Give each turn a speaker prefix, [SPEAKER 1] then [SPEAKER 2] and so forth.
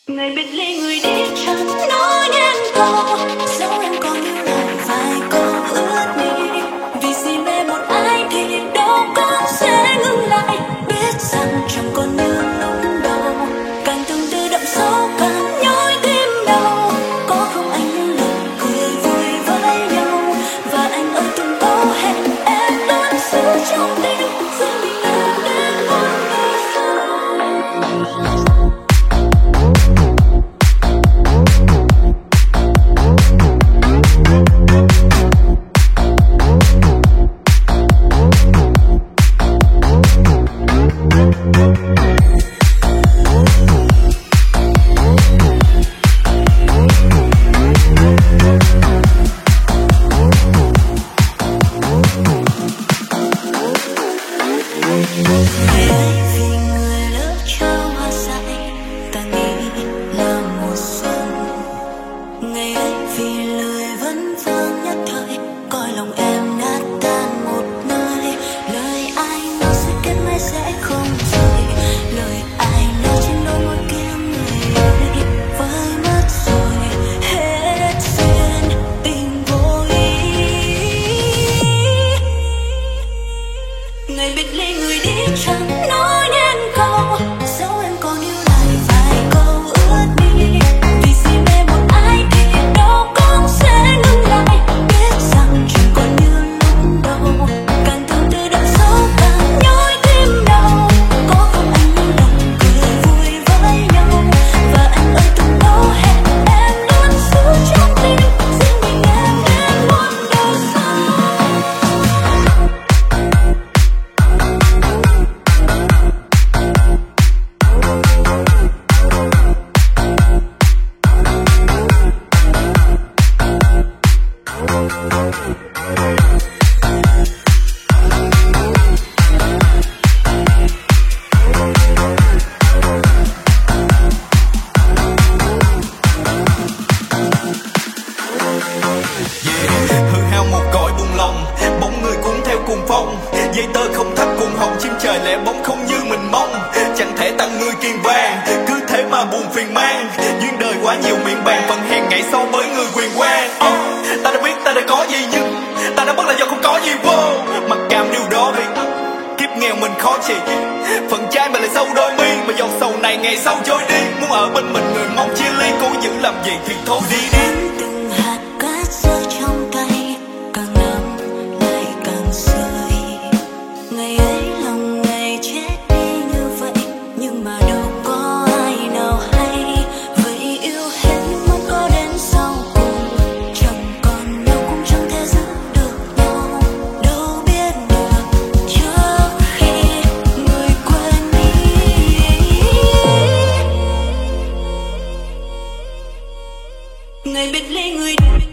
[SPEAKER 1] Ngày biệt ly người đi chẳng nói nên câu, dẫu em còn lưu lại vài câu ước mi. Vì si mê một ai thì đâu có sẽ ngừng lại. Biết rằng chẳng còn như lúc đầu, càng từng từ đậm sâu càng nhói tim đau. Có không anh những lời cười vui với nhau, và anh ơi từng câu hẹn em luôn giữ trong tim, giữ mình em đến muôn đời sau. Ngày biệt ly người đi chẳng nói nên câu, dẫu em còn lưu lại vài câu ước mi. Vì si mê một ai thì đâu cũng sẽ ngừng lại. Biết rằng chẳng còn như lúc đầu, càng thương từ đậm sâu càng nhói tim đau. Có không anh những lòng cười vui với nhau, và anh ơi từng câu hẹn em luôn giữ trong tim, riêng mình em đến muôn đời sau.
[SPEAKER 2] Hư hao một cõi buồn lòng, bóng người cuốn theo cuồng phong. Dây tơ không thắt cuồng hồng, chim trời lẻ bóng không như mình mong. Chẳng thể tặng người kiền vàng, cứ thế mà buồn phiền mang. Duyên đời quá nhiều miệng bàn, phần hèn ngày sau với người quyền quan. Ta đã biết ta đã có gì, nhưng ta đã mất là do không có gì. Mặc cảm điều đó vì kiếp nghèo mình khó chịu. Phần trai mà lại sâu đôi mi, mà giọt sầu này ngày sau trôi đi. Muốn ở bên mình người mong chia ly, cố giữ làm gì thì thôi đi đi.
[SPEAKER 1] Từng hạt cát rơi trong tay, càng nằm lại càng rơi. Ngày ấy lòng ngày chết đi như vậy, nhưng mà đâu có ai nào hay. Vậy yêu hết nhưng mắt có đến sau cùng, chẳng còn nhau cũng chẳng thể giữ được nhau. Đâu biết được trước khi người quên đi. Ngày biệt ly người